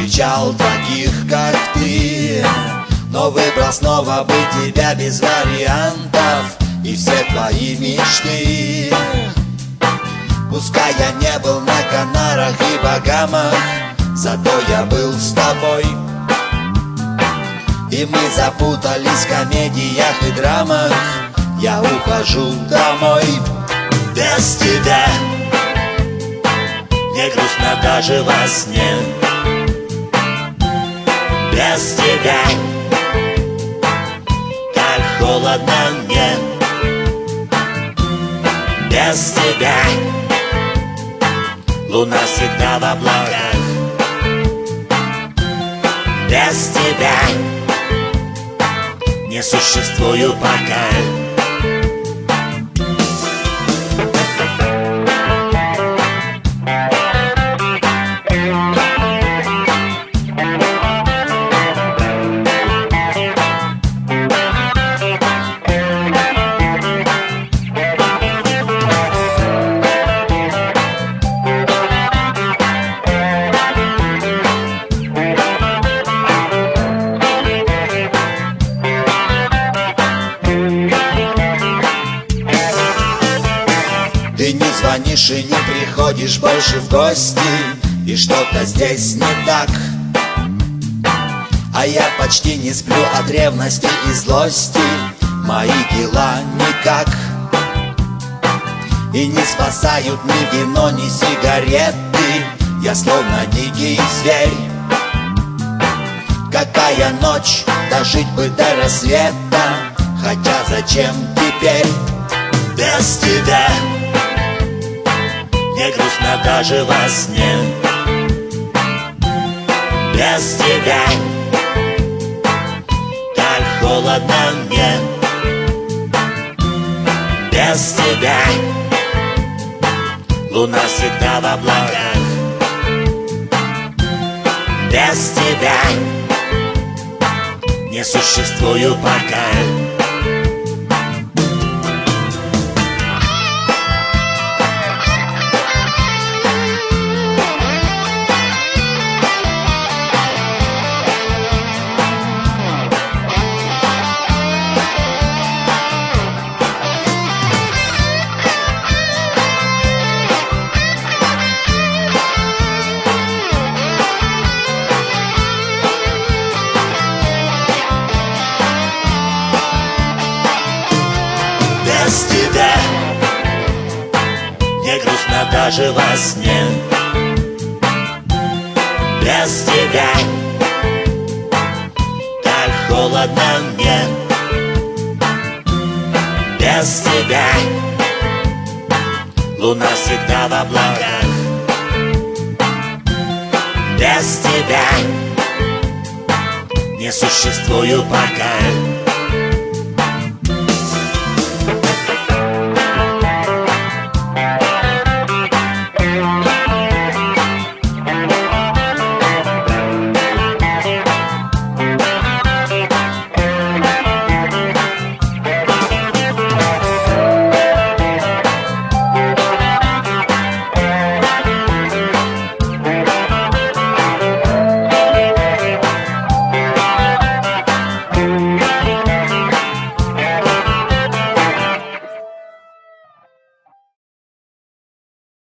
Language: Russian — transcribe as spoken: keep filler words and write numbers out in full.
встречал таких, как ты, но выбрал снова быть тебя без вариантов и все твои мечты. Пускай я не был на Канарах и Багамах, зато я был с тобой. И мы запутались в комедиях и драмах. Я ухожу домой. Без тебя мне грустно даже во сне. Без тебя как холодно мне. Без тебя луна всегда в облаках. Без тебя не существую пока. Ты не звонишь и не приходишь больше в гости, и что-то здесь не так. А я почти не сплю от ревности и злости. Мои дела никак. И не спасают ни вино, ни сигареты. Я словно дикий зверь. Какая ночь, дожить бы до рассвета. Хотя зачем теперь? Без тебя мне грустно даже во сне. Без тебя так холодно мне. Без тебя луна всегда в облаках. Без тебя не существую пока. Без тебя мне грустно даже во сне. Без тебя так холодно мне. Без тебя луна всегда в облаках. Без тебя не существую пока.